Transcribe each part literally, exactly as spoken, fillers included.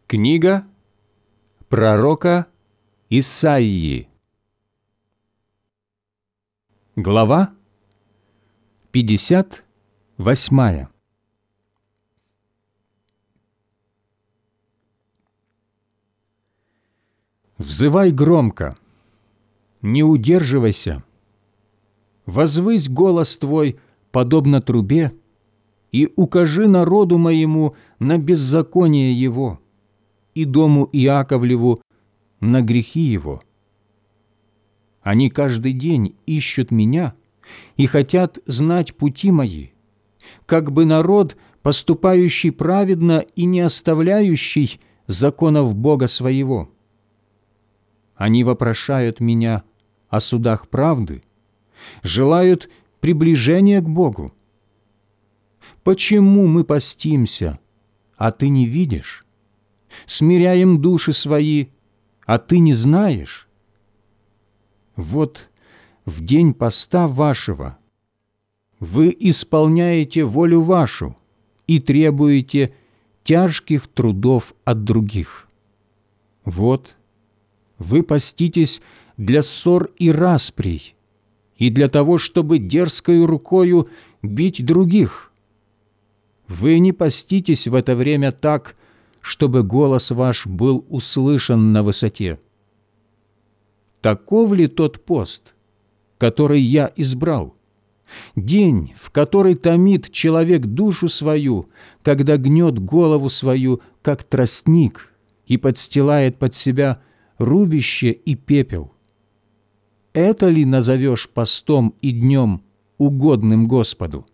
Книга пророка Исаии. Глава пятьдесят восьмая. Взывай громко, не удерживайся. Возвысь голос твой, подобно трубе, и укажи народу моему на беззаконие его, и дому Иаковлеву на грехи его. Они каждый день ищут меня и хотят знать пути мои, как бы народ, поступающий праведно и не оставляющий законов Бога своего. Они вопрошают меня о судах правды, желают приближения к Богу. Почему мы постимся, а ты не видишь? Смиряем души свои, а ты не знаешь? Вот в день поста вашего вы исполняете волю вашу и требуете тяжких трудов от других. Вот вы поститесь для ссор и расприй, и для того, чтобы дерзкою рукою бить других. Вы не поститесь в это время так, чтобы голос ваш был услышан на высоте. Таков ли тот пост, который я избрал? День, в который томит человек душу свою, когда гнет голову свою, как тростник, и подстилает под себя рубище и пепел. Это ли назовешь постом и днем, угодным Господу?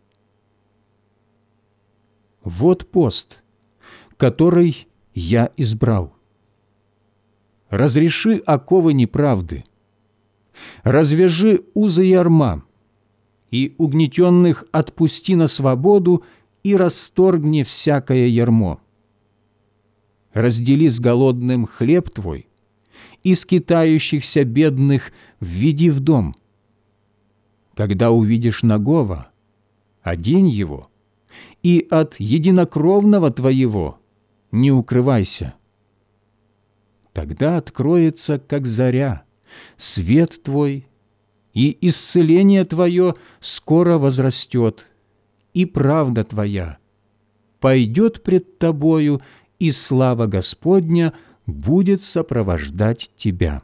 Вот пост, который я избрал. Разреши оковы неправды, развяжи узы ярма, и угнетенных отпусти на свободу и расторгни всякое ярмо. Раздели с голодным хлеб твой, и скитающихся бедных введи в дом. Когда увидишь нагого, одень его, и от единокровного твоего не укрывайся. Тогда откроется, как заря, свет твой, и исцеление твое скоро возрастет, и правда твоя пойдет пред тобою, и слава Господня будет сопровождать тебя.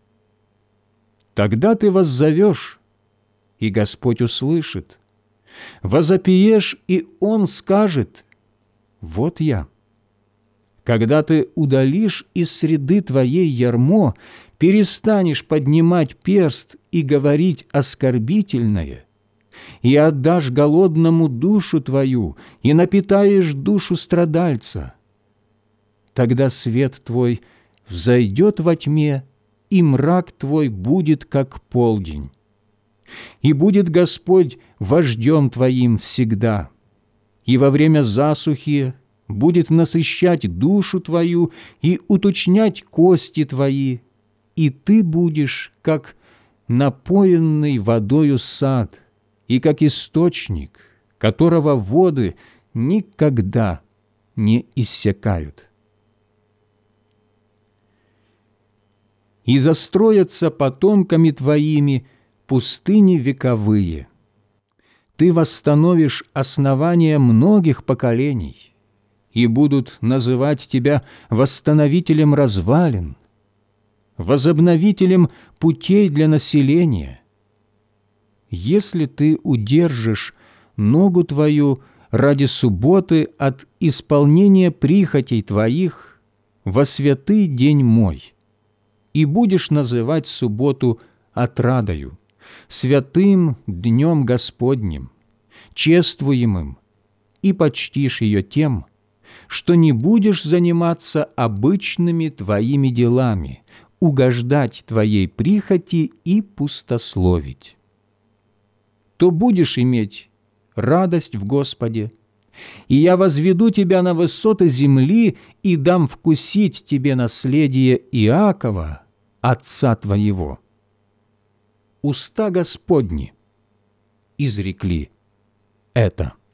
Тогда ты воззовешь, и Господь услышит, возопиешь, и Он скажет: «Вот я». Когда ты удалишь из среды твоей ярмо, перестанешь поднимать перст и говорить оскорбительное, и отдашь голодному душу твою, и напитаешь душу страдальца, тогда свет твой взойдет во тьме, и мрак твой будет, как полдень. И будет Господь вождем твоим всегда, и во время засухи будет насыщать душу твою и уточнять кости твои, и ты будешь, как напоенный водою сад, и как источник, которого воды никогда не иссякают. И застроятся потомками твоими пустыни вековые. Ты восстановишь основания многих поколений, и будут называть тебя восстановителем развалин, возобновителем путей для населения. Если ты удержишь ногу твою ради субботы от исполнения прихотей твоих во святый день мой, и будешь называть субботу отрадою, святым днем Господним, чествуемым, и почтишь ее тем, что не будешь заниматься обычными твоими делами, угождать твоей прихоти и пустословить, то будешь иметь радость в Господе, и я возведу тебя на высоты земли и дам вкусить тебе наследие Иакова, отца твоего. Уста Господни изрекли это.